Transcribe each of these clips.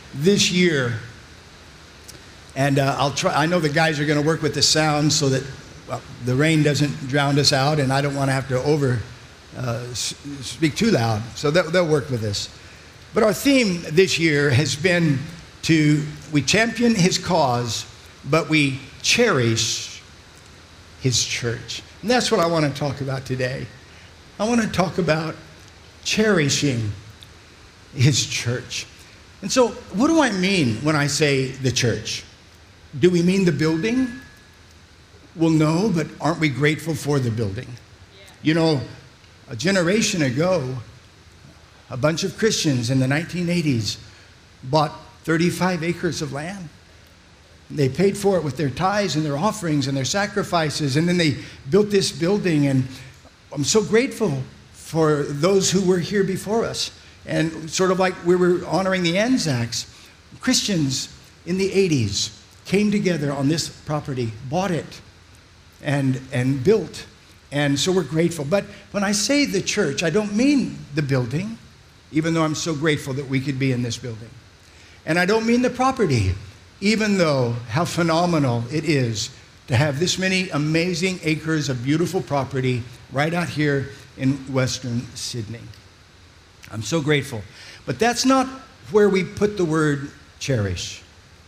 this year, and I'll try. I know the guys are going to work with the sound so that the rain doesn't drown us out, and I don't want to have to speak too loud, so they'll work with this. But our theme this year has been we champion his cause, but we cherish his church. And that's what I want to talk about today. I want to talk about cherishing his church. And so, what do I mean when I say the church? Do we mean the building? Well, no, but aren't we grateful for the building? Yeah. You know, a generation ago, a bunch of Christians in the 1980s bought 35 acres of land. They paid for it with their tithes and their offerings and their sacrifices, and then they built this building, and I'm so grateful for those who were here before us. And sort of like we were honoring the Anzacs, Christians in the 80s came together on this property, bought it, and built. And so we're grateful. But when I say the church, I don't mean the building, even though I'm so grateful that we could be in this building. And I don't mean the property, even though how phenomenal it is to have this many amazing acres of beautiful property right out here in Western Sydney. I'm so grateful. But that's not where we put the word cherish.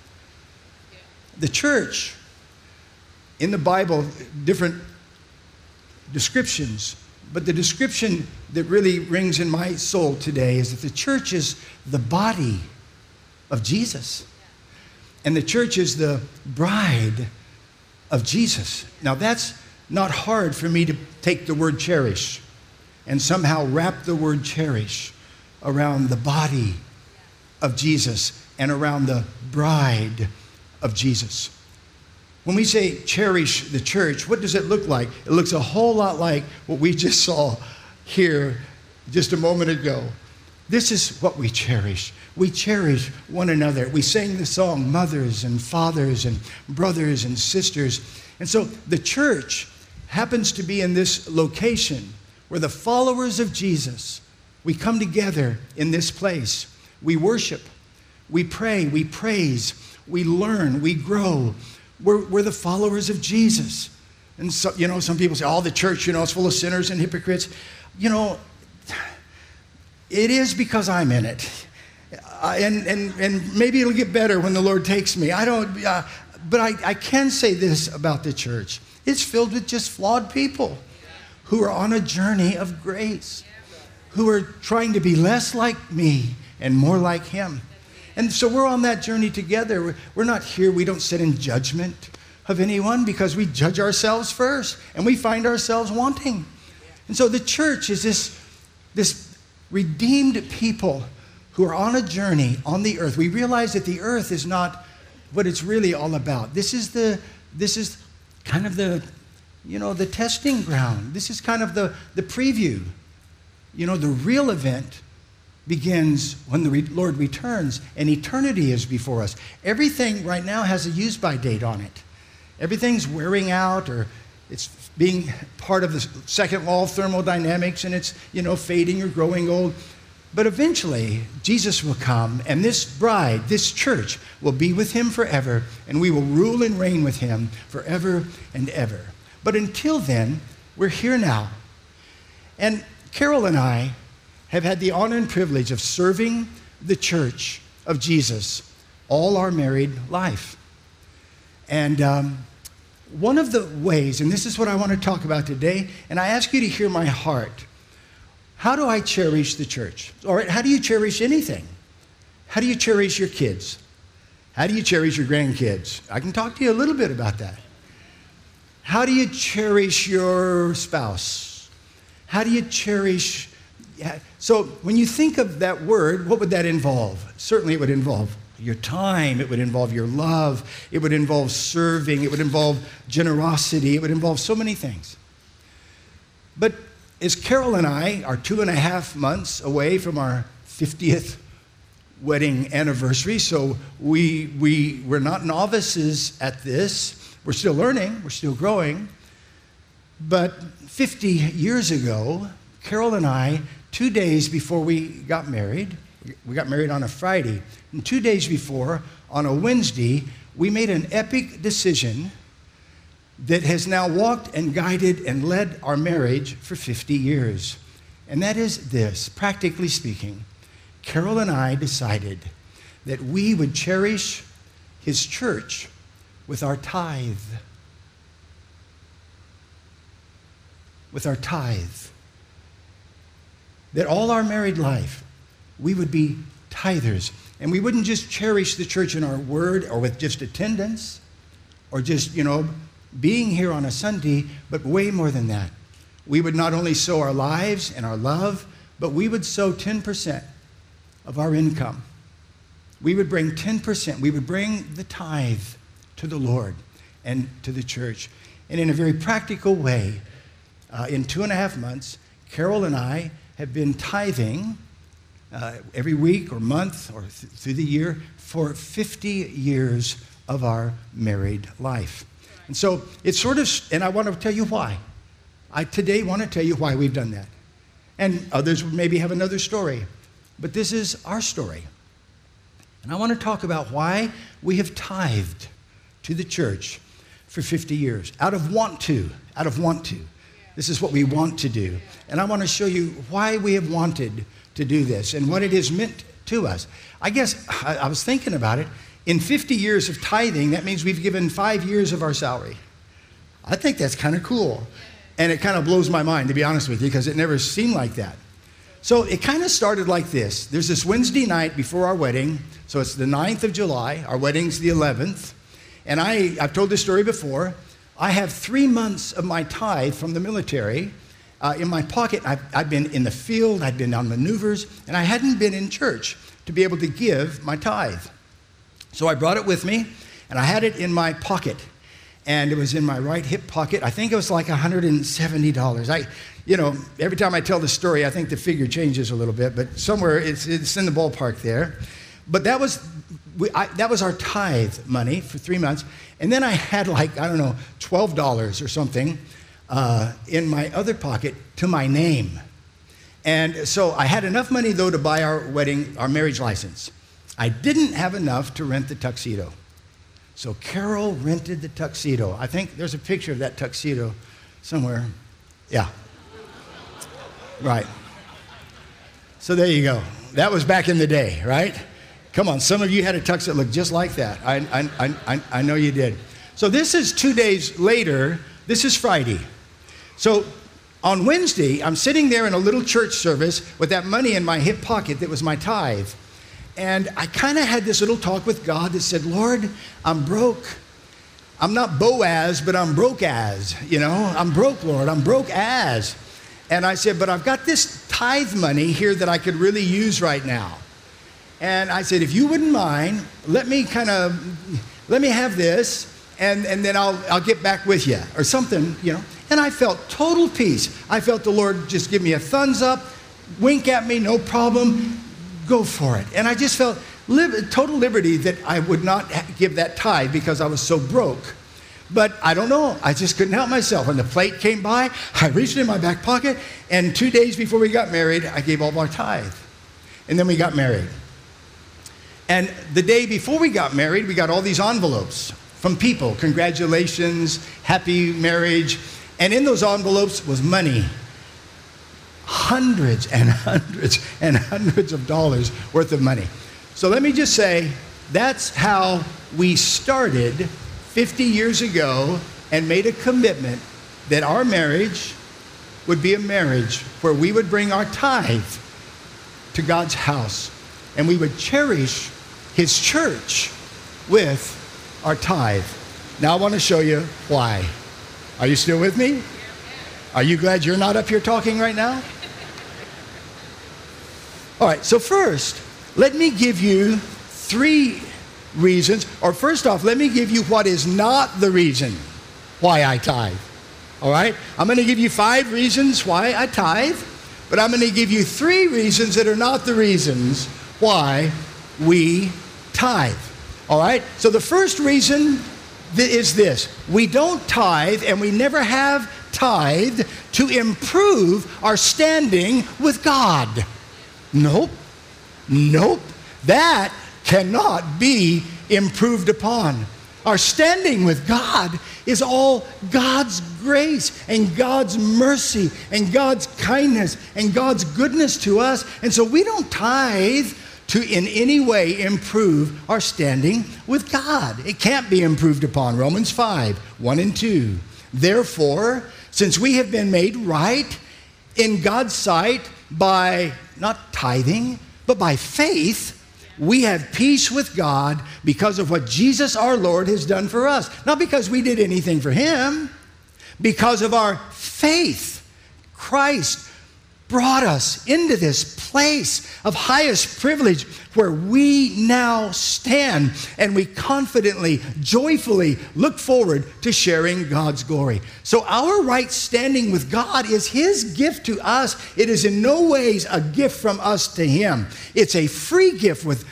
The church, in the Bible, different descriptions, but the description that really rings in my soul today is that the church is the body of Jesus. And the church is the bride of Jesus. Now that's not hard for me to take the word cherish and somehow wrap the word cherish around the body of Jesus and around the bride of Jesus. When we say cherish the church, what does it look like? It looks a whole lot like what we just saw here just a moment ago. This is what we cherish. We cherish one another. We sang the song, mothers and fathers and brothers and sisters. And so the church happens to be in this location where the followers of Jesus, we come together in this place. We worship, we pray, we praise, we learn, we grow. We're the followers of Jesus. And so, some people say, the church, is full of sinners and hypocrites. It is because I'm in it. And maybe it'll get better when the Lord takes me. But I can say this about the church. It's filled with just flawed people who are on a journey of grace, who are trying to be less like me and more like him. And so we're on that journey together. We're not here, we don't sit in judgment of anyone because we judge ourselves first and we find ourselves wanting. And so the church is this redeemed people who are on a journey on the earth. We realize that the earth is not what it's really all about. This is kind of the testing ground. This is kind of the preview. The real event begins when the Lord returns and eternity is before us. Everything right now has a use-by date on it. Everything's wearing out, or it's being part of the second law of thermodynamics, and it's, fading or growing old. But eventually, Jesus will come, and this bride, this church, will be with him forever, and we will rule and reign with him forever and ever. But until then, we're here now. And Carol and I have had the honor and privilege of serving the church of Jesus all our married life. And one of the ways, and this is what I want to talk about today, and I ask you to hear my heart. How do I cherish the church? All right, how do you cherish anything? How do you cherish your kids? How do you cherish your grandkids? I can talk to you a little bit about that. How do you cherish your spouse? How do you cherish... So when you think of that word, what would that involve? Certainly it would involve your time, it would involve your love, it would involve serving, it would involve generosity, it would involve so many things. But as Carol and I are 2.5 months away from our 50th wedding anniversary, so we're not novices at this. We're still learning, we're still growing. But 50 years ago, Carol and I, 2 days before we got married, We got married on a Friday. And 2 days before, on a Wednesday, we made an epic decision that has now walked and guided and led our marriage for 50 years. And that is this, practically speaking, Carol and I decided that we would cherish his church with our tithe. With our tithe. That all our married life, we would be tithers. And we wouldn't just cherish the church in our word or with just attendance or just, being here on a Sunday, but way more than that. We would not only sow our lives and our love, but we would sow 10% of our income. We would bring 10%. We would bring the tithe to the Lord and to the church. And in a very practical way, in 2.5 months, Carol and I have been tithing every week or month or through the year for 50 years of our married life. And so it's sort of, and I want to tell you why. I today want to tell you why we've done that. And others maybe have another story, but this is our story. And I want to talk about why we have tithed to the church for 50 years, out of want to. This is what we want to do. And I want to show you why we have wanted to do this and what it has meant to us. I guess I was thinking about it. In 50 years of tithing, that means we've given 5 years of our salary. I think that's kind of cool. And it kind of blows my mind, to be honest with you, because it never seemed like that. So it kind of started like this. There's this Wednesday night before our wedding. So it's the 9th of July. Our wedding's the 11th. And I've told this story before. I have 3 months of my tithe from the military in my pocket. I've been in the field. I've been on maneuvers. And I hadn't been in church to be able to give my tithe. So I brought it with me, and I had it in my pocket, and it was in my right hip pocket. I think it was like $170. Every time I tell the story, I think the figure changes a little bit, but somewhere it's in the ballpark there. But that was our tithe money for 3 months, and then I had $12 or something in my other pocket to my name. And so I had enough money, though, to buy our marriage license. I didn't have enough to rent the tuxedo. So Carol rented the tuxedo. I think there's a picture of that tuxedo somewhere. Yeah. Right. So there you go. That was back in the day, right? Come on, some of you had a tux that looked just like that. I know you did. So this is 2 days later. This is Friday. So on Wednesday, I'm sitting there in a little church service with that money in my hip pocket that was my tithe. And I kind of had this little talk with God that said, Lord, I'm broke. I'm not Boaz, but I'm broke as, I'm broke, Lord. I'm broke as. And I said, but I've got this tithe money here that I could really use right now. And I said, if you wouldn't mind, let me have this, and then I'll get back with you or something, And I felt total peace. I felt the Lord just give me a thumbs up, wink at me, no problem. Go for it. And I just felt total liberty that I would not give that tithe because I was so broke. But I don't know. I just couldn't help myself. When the plate came by, I reached in my back pocket, and 2 days before we got married, I gave all our tithe. And then we got married. And the day before we got married, we got all these envelopes from people. Congratulations, happy marriage. And in those envelopes was money. Hundreds and hundreds and hundreds of dollars worth of money. So let me just say, that's how we started 50 years ago and made a commitment that our marriage would be a marriage where we would bring our tithe to God's house and we would cherish his church with our tithe. Now I want to show you why. Are you still with me? Are you glad you're not up here talking right now? All right, so first, let me give you 3 reasons. Or first off, let me give you what is not the reason why I tithe. All right? I'm going to give you 5 reasons why I tithe, but I'm going to give you 3 reasons that are not the reasons why we tithe. All right? So the first reason is this. We don't tithe, and we never have tithed to improve our standing with God. Nope. Nope. That cannot be improved upon. Our standing with God is all God's grace and God's mercy and God's kindness and God's goodness to us. And so we don't tithe to in any way improve our standing with God. It can't be improved upon. Romans 5, 1 and 2. Therefore, since we have been made right in God's sight by not tithing, but by faith, we have peace with God because of what Jesus our Lord has done for us. Not because we did anything for him, because of our faith. Christ brought us into this place of highest privilege where we now stand and we confidently, joyfully look forward to sharing God's glory. So our right standing with God is his gift to us. It is in no ways a gift from us to him. It's a free gift with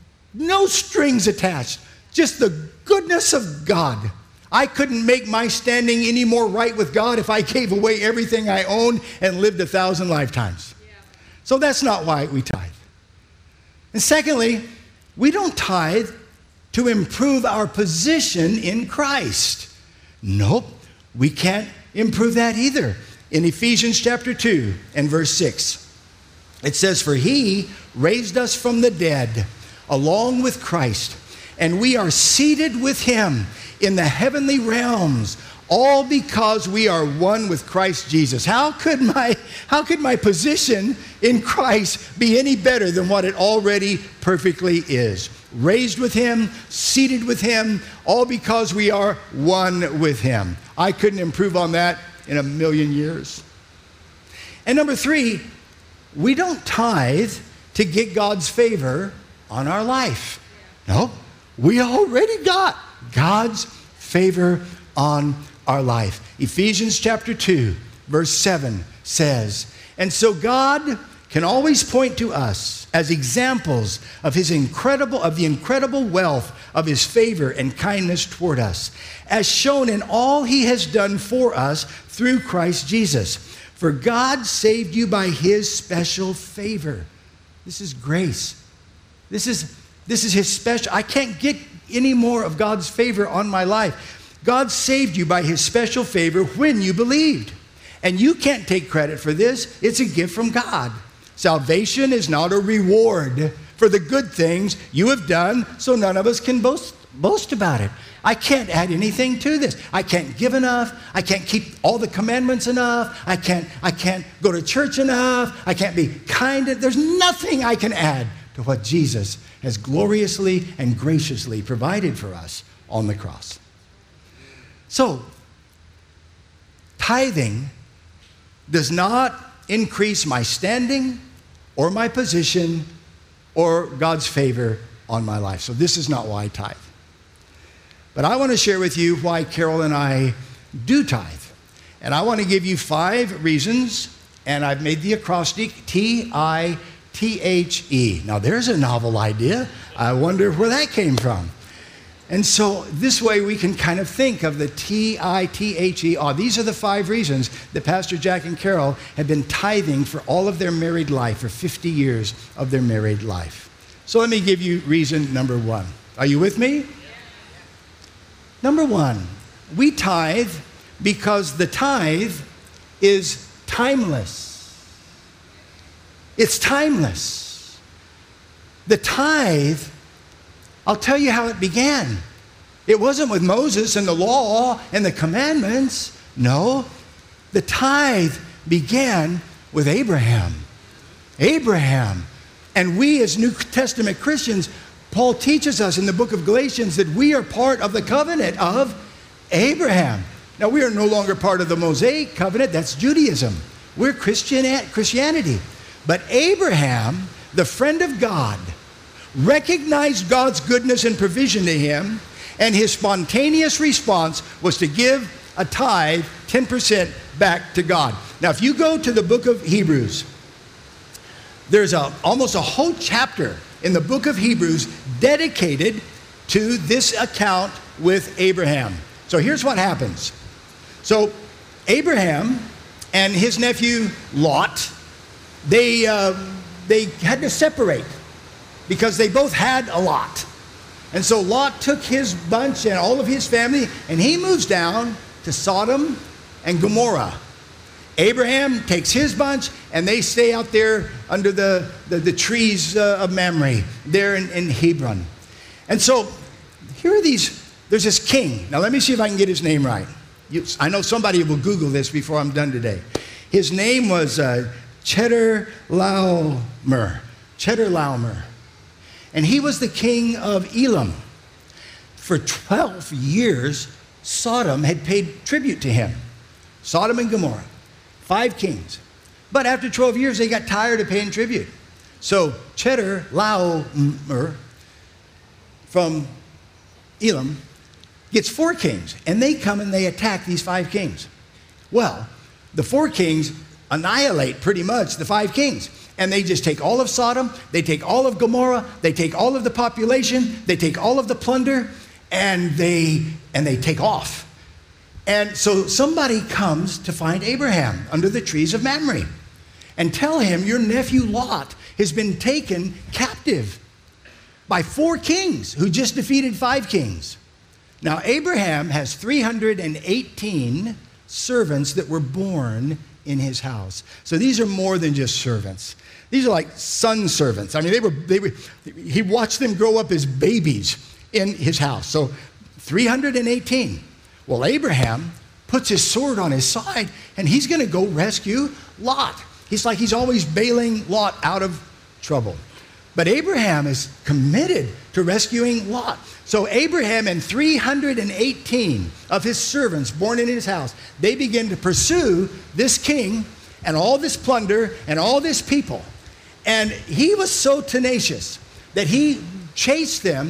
no strings attached, just the goodness of God. I couldn't make my standing any more right with God if I gave away everything I owned and lived 1,000 lifetimes. So that's not why we tithe. And secondly, we don't tithe to improve our position in Christ. Nope, we can't improve that either. In Ephesians chapter 2 and verse 6, it says, "For he raised us from the dead along with Christ, and we are seated with him in the heavenly realms, all because we are one with Christ Jesus." How could my position in Christ be any better than what it already perfectly is? Raised with him, seated with him, all because we are one with him. I couldn't improve on that in a million years. And number 3, we don't tithe to get God's favor on our life. No, we already got God's favor on our life. Ephesians chapter 2, verse 7 says, "And so God can always point to us as examples of the incredible wealth of his favor and kindness toward us, as shown in all he has done for us through Christ Jesus. For God saved you by his special favor." This is grace. This is his special. I can't get any more of God's favor on my life. God saved you by his special favor when you believed. And you can't take credit for this. It's a gift from God. Salvation is not a reward for the good things you have done, so none of us can boast about it. I can't add anything to this. I can't give enough. I can't keep all the commandments enough. I can't go to church enough. I can't be kind. There's nothing I can add to what Jesus has gloriously and graciously provided for us on the cross. So, tithing does not increase my standing or my position or God's favor on my life. So this is not why I tithe. But I want to share with you why Carol and I do tithe. And I want to give you 5 reasons, and I've made the acrostic TITHE. Now there's a novel idea. I wonder where that came from. And so this way we can kind of think of the TITHE. Oh, these are the 5 reasons that Pastor Jack and Carol have been tithing for all of their married life, for 50 years of their married life. So let me give you reason number 1. Are you with me? Number 1, we tithe because the tithe is timeless. It's timeless. The tithe, I'll tell you how it began. It wasn't with Moses and the law and the commandments. No, the tithe began with Abraham. Abraham. And we as New Testament Christians, Paul teaches us in the book of Galatians that we are part of the covenant of Abraham. Now, we are no longer part of the Mosaic covenant. That's Judaism. We're Christianity. But Abraham, the friend of God, recognized God's goodness and provision to him, and his spontaneous response was to give a tithe, 10% back to God. Now, if you go to the book of Hebrews, there's almost a whole chapter in the book of Hebrews dedicated to this account with Abraham. So here's what happens. So Abraham and his nephew Lot, they had to separate. because they both had a lot. And so Lot took his bunch and all of his family, and he moves down to Sodom and Gomorrah. Abraham takes his bunch, and they stay out there under the trees of Mamre, there in Hebron. And so here are there's this king. Now let me see if I can get his name right. I know somebody will Google this before I'm done today. His name was Chedorlaomer. Chedorlaomer. And he was the king of Elam. For 12 years, Sodom had paid tribute to him. Sodom and Gomorrah. 5 kings. But after 12 years, they got tired of paying tribute. So Chedorlaomer from Elam gets 4 kings. And they come and they attack these 5 kings. Well, the 4 kings annihilate pretty much the 5 kings. And they just take all of Sodom, they take all of Gomorrah, they take all of the population, they take all of the plunder, and they take off. And so somebody comes to find Abraham under the trees of Mamre and tell him, your nephew Lot has been taken captive by 4 kings who just defeated 5 kings. Now Abraham has 318 servants that were born in his house. So these are more than just servants. These are like son servants. I mean, he watched them grow up as babies in his house. So 318. Well, Abraham puts his sword on his side, and he's going to go rescue Lot. He's always bailing Lot out of trouble. But Abraham is committed to rescuing Lot. So Abraham and 318 of his servants born in his house, they begin to pursue this king and all this plunder and all this people. And he was so tenacious that he chased them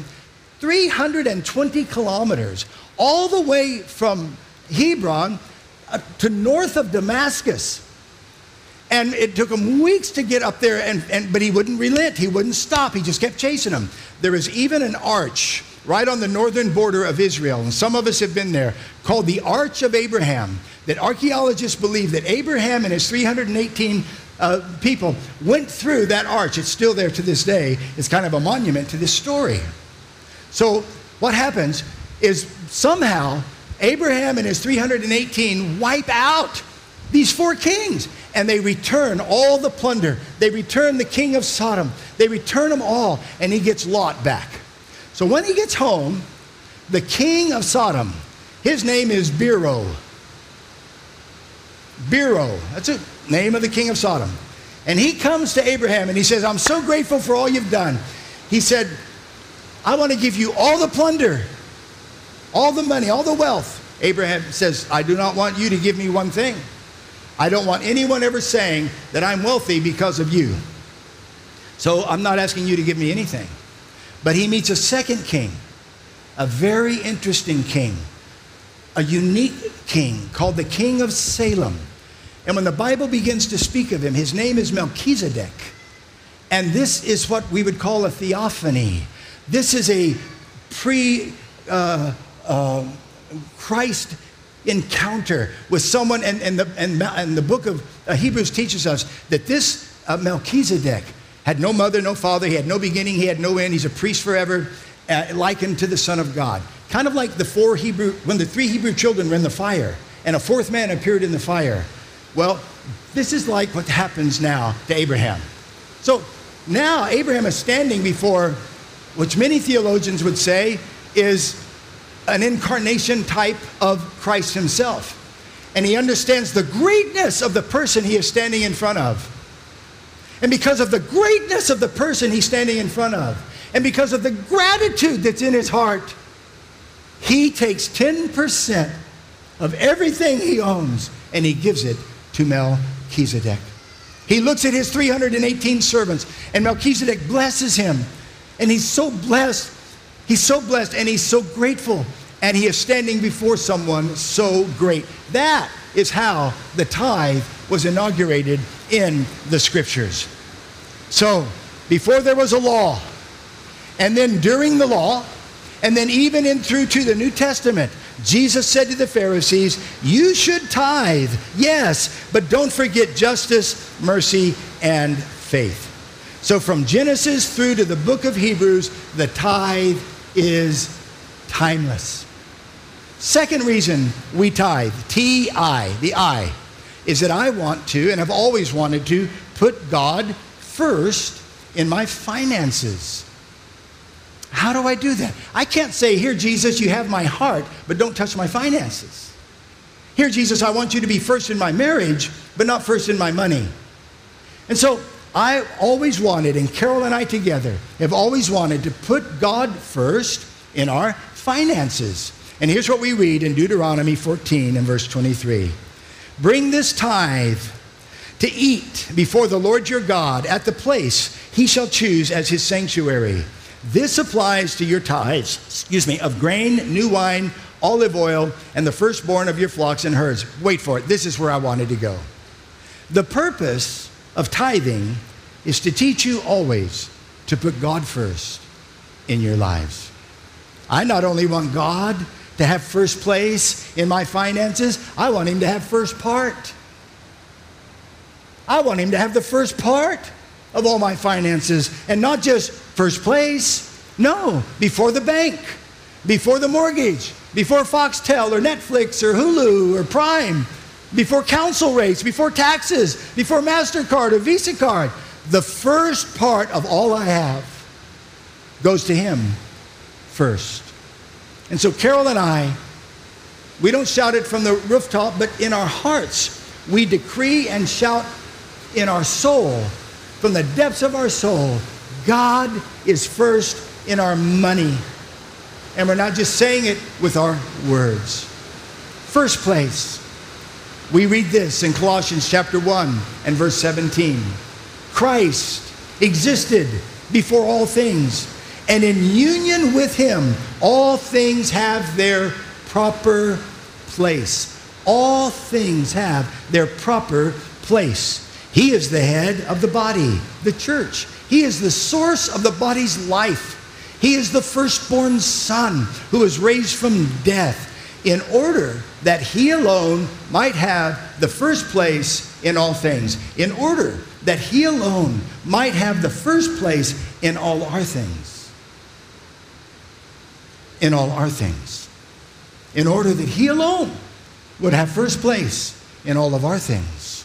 320 kilometers, all the way from Hebron to north of Damascus. And it took him weeks to get up there, but he wouldn't relent. He wouldn't stop. He just kept chasing them. There is even an arch right on the northern border of Israel, and some of us have been there, called the Arch of Abraham, that archaeologists believe that Abraham and his 318 people went through that arch. It's still there to this day. It's kind of a monument to this story. So what happens is somehow Abraham and his 318 wipe out these 4 kings, and they return all the plunder. They return the king of Sodom. They return them all, and he gets Lot back. So when he gets home, the king of Sodom, his name is Bero. Bero, that's the name of the king of Sodom. And he comes to Abraham and he says, I'm so grateful for all you've done. He said, I want to give you all the plunder, all the money, all the wealth. Abraham says, I do not want you to give me one thing. I don't want anyone ever saying that I'm wealthy because of you. So I'm not asking you to give me anything. But he meets a second king, a very interesting king, a unique king called the King of Salem. And when the Bible begins to speak of him, his name is Melchizedek. And this is what we would call a theophany. This is a Christ encounter with someone, and the book of Hebrews teaches us that this Melchizedek had no mother, no father, he had no beginning, he had no end, he's a priest forever, likened to the Son of God. Kind of like when the 3 Hebrew children were in the fire, and a 4th man appeared in the fire. Well, this is like what happens now to Abraham. So now Abraham is standing before, which many theologians would say is an incarnation type of Christ himself. And he understands the greatness of the person he is standing in front of. And because of the greatness of the person he's standing in front of, and because of the gratitude that's in his heart, he takes 10% of everything he owns and he gives it to Melchizedek. He looks at his 318 servants, and Melchizedek blesses him. And he's so blessed, and he's so grateful. And he is standing before someone so great. That is how the tithe was inaugurated in the scriptures. So, before there was a law, and then during the law, and then even in through to the New Testament, Jesus said to the Pharisees, you should tithe, yes, but don't forget justice, mercy, and faith. So from Genesis through to the book of Hebrews, the tithe is timeless. Second reason we tithe, T-I, the I, is that I want to, and have always wanted to, put God first in my finances. How do I do that? I can't say, here, Jesus, you have my heart, but don't touch my finances. Here, Jesus, I want you to be first in my marriage, but not first in my money. And so I always wanted, and Carol and I together have always wanted to put God first in our finances. And here's what we read in Deuteronomy 14 and verse 23. Bring this tithe to eat before the Lord your God at the place he shall choose as his sanctuary. This applies to your tithes, of grain, new wine, olive oil, and the firstborn of your flocks and herds. Wait for it. This is where I wanted to go. The purpose of tithing is to teach you always to put God first in your lives. I not only want God to have first place in my finances, I want him to have first part. I want him to have the first part of all my finances, and not just first place. No, before the bank, before the mortgage, before Foxtel or Netflix or Hulu or Prime, before council rates, before taxes, before MasterCard or Visa card. The first part of all I have goes to him first. And so Carol and I, we don't shout it from the rooftop, but in our hearts, we decree and shout in our soul, from the depths of our soul, God is first in our money. And we're not just saying it with our words. First place. We read this in Colossians chapter 1 and verse 17. Christ existed before all things, and in union with him, all things have their proper place. All things have their proper place. He is the head of the body, the church. He is the source of the body's life. He is the firstborn son who was raised from death in order that he alone might have the first place in all things. In order that he alone might have the first place in all our things. In all our things. In order that he alone would have first place in all of our things.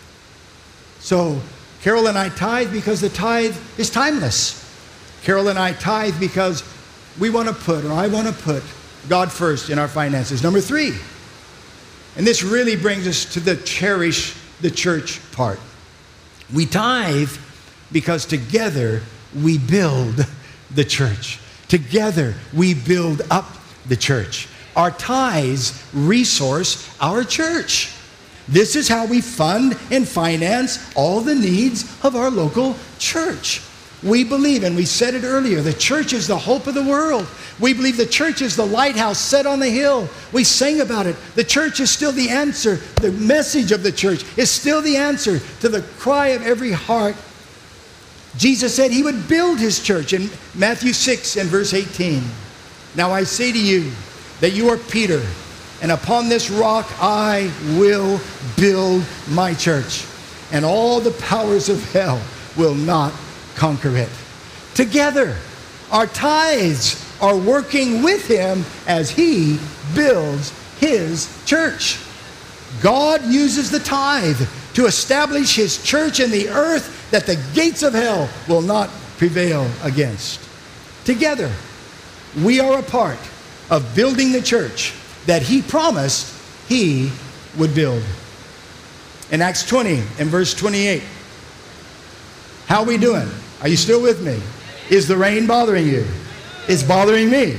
So Carol and I tithe because the tithe is timeless. Carol and I tithe because we want to put, or I want to put, God first in our finances. Number 3, and this really brings us to the cherish the church part. We tithe because together we build the church. Together we build up the church. Our tithes resource our church. This is how we fund and finance all the needs of our local church. We believe, and we said it earlier, the church is the hope of the world. We believe the church is the lighthouse set on the hill. We sang about it. The church is still the answer. The message of the church is still the answer to the cry of every heart. Jesus said he would build his church in Matthew 6 and verse 18. Now I say to you that you are Peter, and upon this rock I will build my church, and all the powers of hell will not conquer it. Together, our tithes are working with him as he builds his church. God uses the tithe to establish his church in the earth that the gates of hell will not prevail against. Together, we are a part of building the church that he promised he would build. In Acts 20 and verse 28, how are we doing? Are you still with me? Is the rain bothering you? It's bothering me.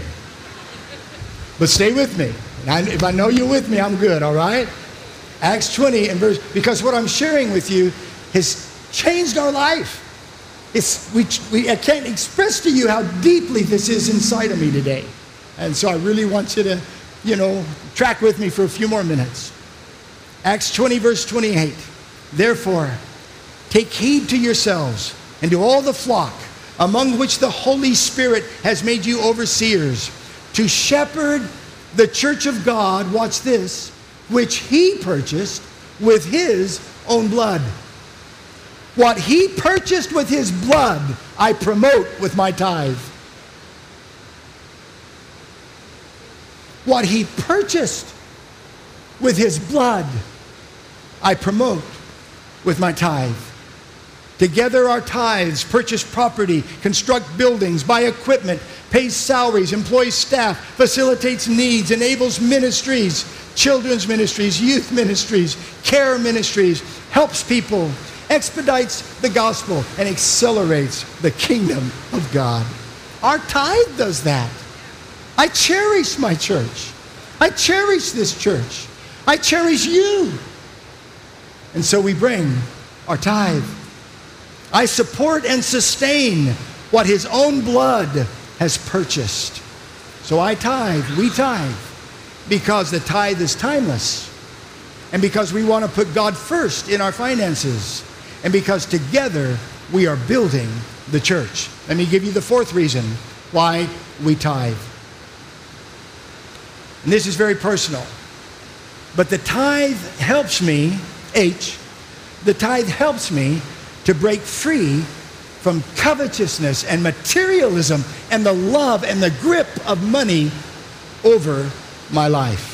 But stay with me. If I know you're with me, I'm good, all right? Acts 20 and verse, because what I'm sharing with you has changed our life. I can't express to you how deeply this is inside of me today. And so I really want you to, track with me for a few more minutes. Acts 20 verse 28. Therefore, take heed to yourselves and to all the flock among which the Holy Spirit has made you overseers, to shepherd the church of God, watch this, which he purchased with his own blood. What he purchased with his blood, I promote with my tithe. What he purchased with his blood, I promote with my tithe. Together our tithes purchase property, construct buildings, buy equipment, pays salaries, employs staff, facilitates needs, enables ministries, children's ministries, youth ministries, care ministries, helps people, expedites the gospel, and accelerates the kingdom of God. Our tithe does that. I cherish my church. I cherish this church. I cherish you. And so we bring our tithe. I support and sustain what his own blood has purchased. So I tithe, we tithe, because the tithe is timeless, and because we want to put God first in our finances, and because together we are building the church. Let me give you the fourth reason why we tithe. And this is very personal. But the tithe helps me, the tithe helps me to break free from covetousness and materialism and the love and the grip of money over my life.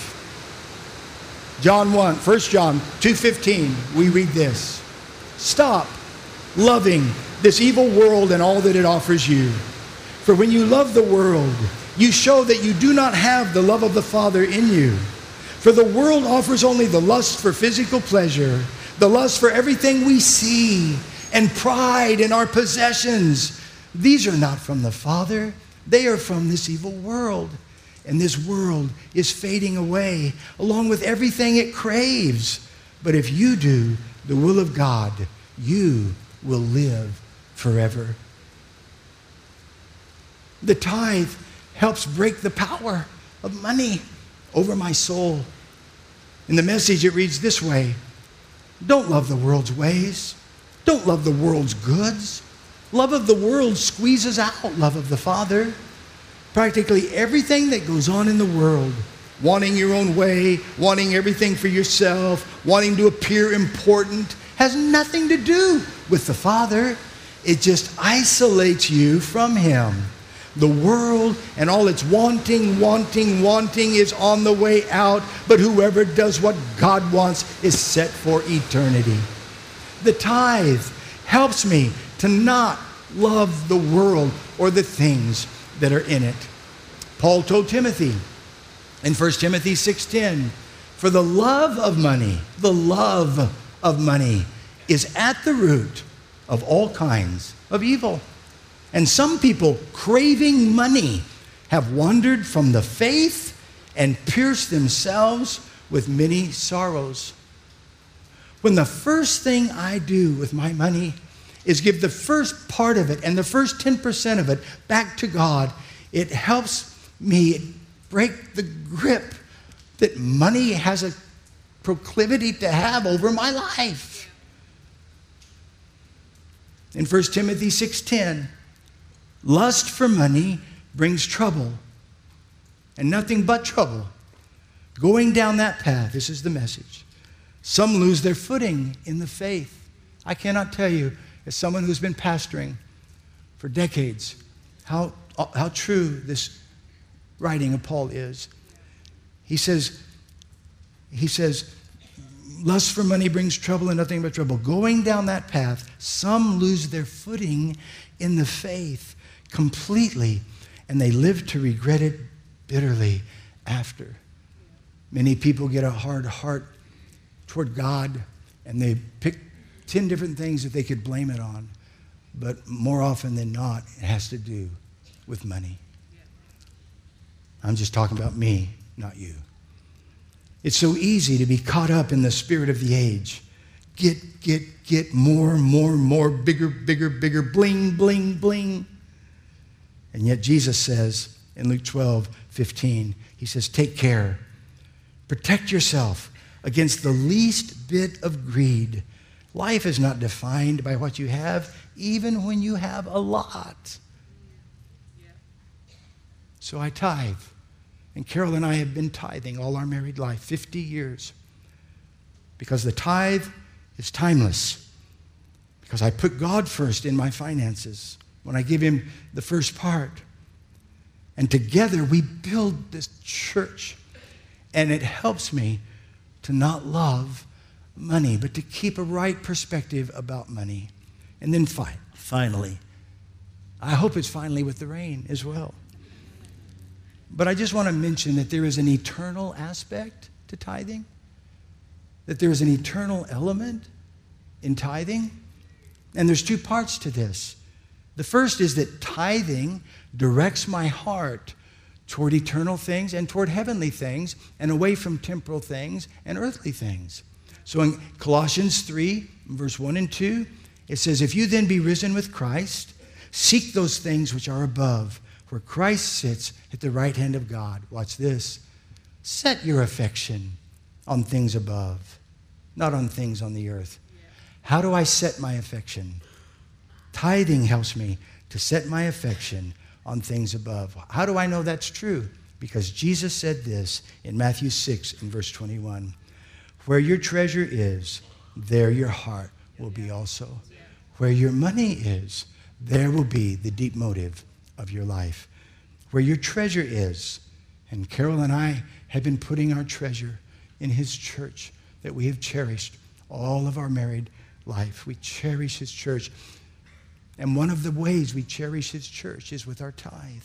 1 John 2:15, we read this. Stop loving this evil world and all that it offers you. For when you love the world, you show that you do not have the love of the Father in you. For the world offers only the lust for physical pleasure, the lust for everything we see, and pride in our possessions. These are not from the Father. They are from this evil world. And this world is fading away along with everything it craves. But if you do the will of God, you will live forever. The tithe helps break the power of money over my soul. In the Message, it reads this way. Don't love the world's ways. Don't love the world's goods. Love of the world squeezes out love of the Father. Practically everything that goes on in the world, wanting your own way, wanting everything for yourself, wanting to appear important, has nothing to do with the Father. It just isolates you from Him. The world and all its wanting is on the way out, but whoever does what God wants is set for eternity. The tithe helps me to not love the world or the things that are in it. Paul told Timothy in 1 Timothy 6:10, for the love of money is at the root of all kinds of evil. And some people craving money have wandered from the faith and pierced themselves with many sorrows. When the first thing I do with my money is give the first part of it and the first 10% of it back to God, it helps me break the grip that money has a proclivity to have over my life. In 1 Timothy 6:10, lust for money brings trouble, and nothing but trouble. Going down that path, this is the message. Some lose their footing in the faith. I cannot tell you, as someone who's been pastoring for decades, how true this writing of Paul is. He says, lust for money brings trouble and nothing but trouble. Going down that path, some lose their footing in the faith completely, and they live to regret it bitterly after. Many people get a hard heart toward God, and they pick 10 different things that they could blame it on. But more often than not, it has to do with money. I'm just talking about me, not you. It's so easy to be caught up in the spirit of the age. Get more, bigger, bling, bling, bling. And yet Jesus says in Luke 12:15, he says, take care. Protect yourself against the least bit of greed. Life is not defined by what you have, even when you have a lot. So I tithe. And Carol and I have been tithing all our married life, 50 years. Because the tithe is timeless. because I put God first in my finances when I give him the first part. And together we build this church. And it helps me to not love money, but to keep a right perspective about money. And then finally, I hope it's finally with the rain as well. But I just want to mention that there is an eternal aspect to tithing, that there is an eternal element in tithing. And there's two parts to this. The first is that tithing directs my heart toward eternal things and toward heavenly things and away from temporal things and earthly things. So in Colossians 3, verse 1 and 2, it says, if you then be risen with Christ, seek those things which are above, where Christ sits at the right hand of God. Watch this. Set your affection on things above, not on things on the earth. How do I set my affection? Tithing helps me to set my affection on things above. How do I know that's true? Because Jesus said this in Matthew 6 in verse 21. Where your treasure is, there your heart will be also. Where your money is, there will be the deep motive of your life. Where your treasure is, and Carol and I have been putting our treasure in his church that we have cherished all of our married life. We cherish his church. And one of the ways we cherish his church is with our tithe.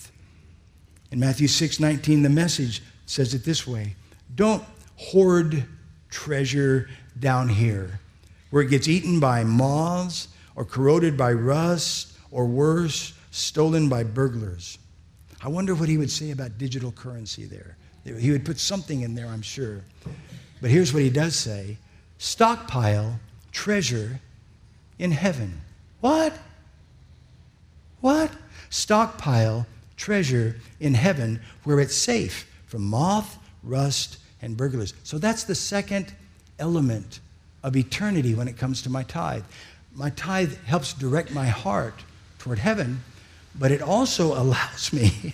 In Matthew 6:19, the Message says it this way. Don't hoard treasure down here where it gets eaten by moths or corroded by rust or worse, stolen by burglars. I wonder what he would say about digital currency there. He would put something in there, I'm sure. But here's what he does say. Stockpile treasure in heaven. What? What? Stockpile treasure in heaven where it's safe from moth, rust, and burglars. So that's the second element of eternity when it comes to my tithe. My tithe helps direct my heart toward heaven, but it also allows me,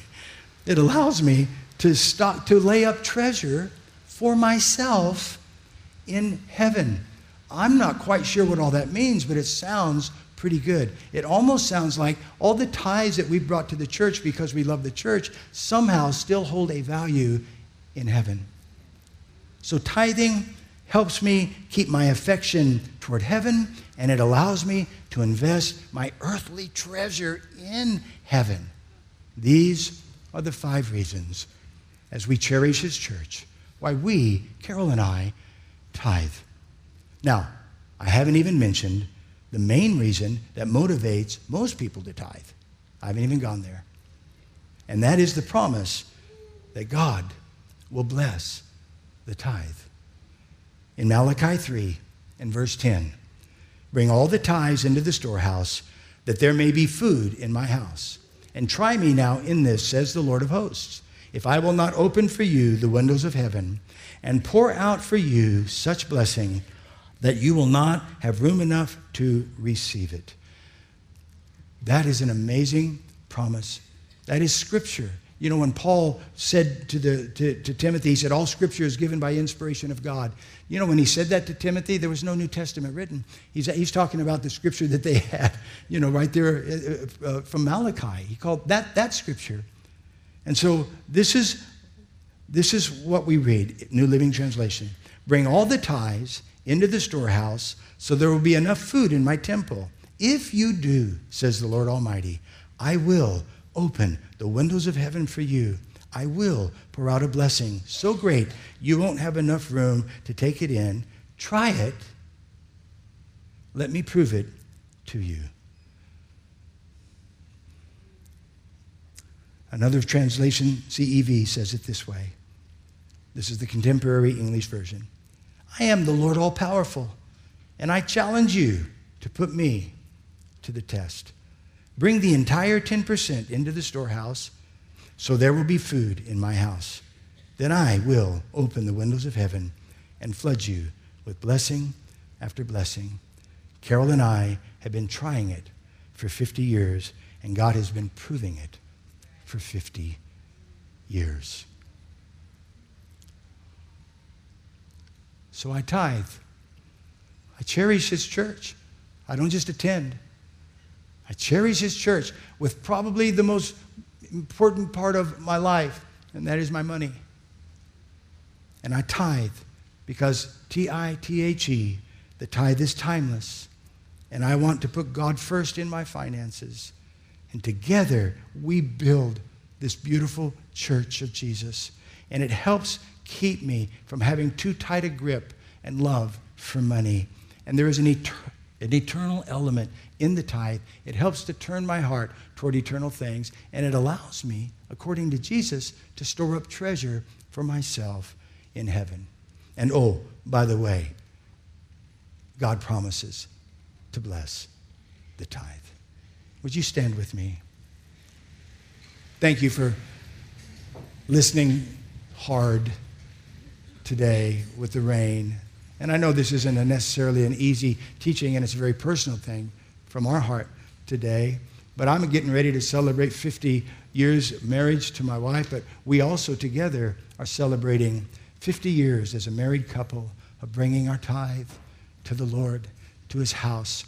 to lay up treasure for myself in heaven. I'm not quite sure what all that means, but it sounds pretty good. It almost sounds like all the tithes that we brought to the church because we love the church somehow still hold a value in heaven. So tithing helps me keep my affection toward heaven, and it allows me to invest my earthly treasure in heaven. These are the 5 reasons, as we cherish his church, why we, Carol and I, tithe. Now, I haven't even mentioned the main reason that motivates most people to tithe. I haven't even gone there. And that is the promise that God will bless the tithe. In Malachi 3 and verse 10, bring all the tithes into the storehouse, that there may be food in my house. And try me now in this, says the Lord of hosts, if I will not open for you the windows of heaven and pour out for you such blessing that you will not have room enough to receive it. That is an amazing promise. That is Scripture. You know, when Paul said to Timothy, he said, all Scripture is given by inspiration of God. You know, when he said that to Timothy, there was no New Testament written. He's talking about the Scripture that they had, you know, right there from Malachi. He called that Scripture. And so this is what we read, New Living Translation. Bring all the tithes into the storehouse, so there will be enough food in my temple. If you do, says the Lord Almighty, I will open the windows of heaven for you. I will pour out a blessing so great you won't have enough room to take it in. Try it. Let me prove it to you. Another translation, CEV, says it this way. This is the contemporary English version. I am the Lord all-powerful, and I challenge you to put me to the test. Bring the entire 10% into the storehouse, so there will be food in my house. Then I will open the windows of heaven and flood you with blessing after blessing. Carol and I have been trying it for 50 years, and God has been proving it for 50 years. So I tithe. I cherish his church. I don't just attend. I cherish his church with probably the most important part of my life, and that is my money. And I tithe because T-I-T-H-E, the tithe is timeless. And I want to put God first in my finances. And together we build this beautiful church of Jesus. And it helps keep me from having too tight a grip and love for money. And there is an eternal element in the tithe. It helps to turn my heart toward eternal things. And it allows me, according to Jesus, to store up treasure for myself in heaven. And oh, by the way, God promises to bless the tithe. Would you stand with me? Thank you for listening hard today with the rain. And I know this isn't necessarily an easy teaching, and it's a very personal thing from our heart today. But I'm getting ready to celebrate 50 years marriage to my wife, but we also together are celebrating 50 years as a married couple of bringing our tithe to the Lord, to his house,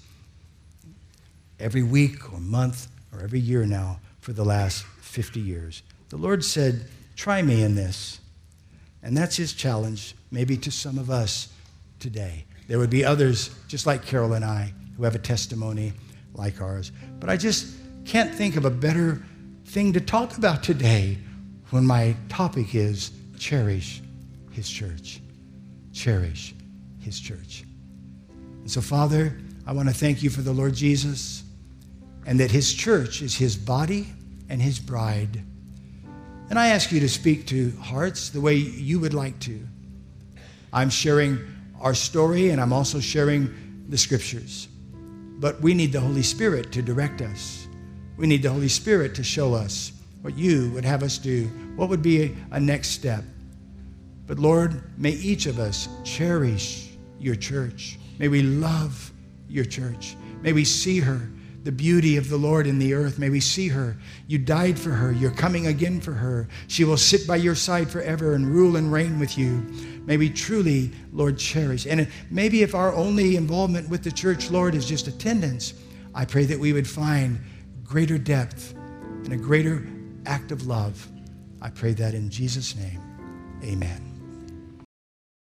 every week or month or every year now for the last 50 years. The Lord said, try me in this. And that's his challenge, maybe to some of us today. There would be others, just like Carol and I, who have a testimony like ours. But I just can't think of a better thing to talk about today when my topic is cherish his church. Cherish his church. And so, Father, I want to thank you for the Lord Jesus and that his church is his body and his bride. And I ask you to speak to hearts the way you would like to. I'm sharing our story, and I'm also sharing the scriptures. But we need the Holy Spirit to direct us. We need the Holy Spirit to show us what you would have us do, what would be a next step. But Lord, may each of us cherish your church. May we love your church. May we see her, the beauty of the Lord in the earth. May we see her. You died for her. You're coming again for her. She will sit by your side forever and rule and reign with you. May we truly, Lord, cherish. And maybe if our only involvement with the church, Lord, is just attendance, I pray that we would find greater depth and a greater act of love. I pray that in Jesus' name. Amen.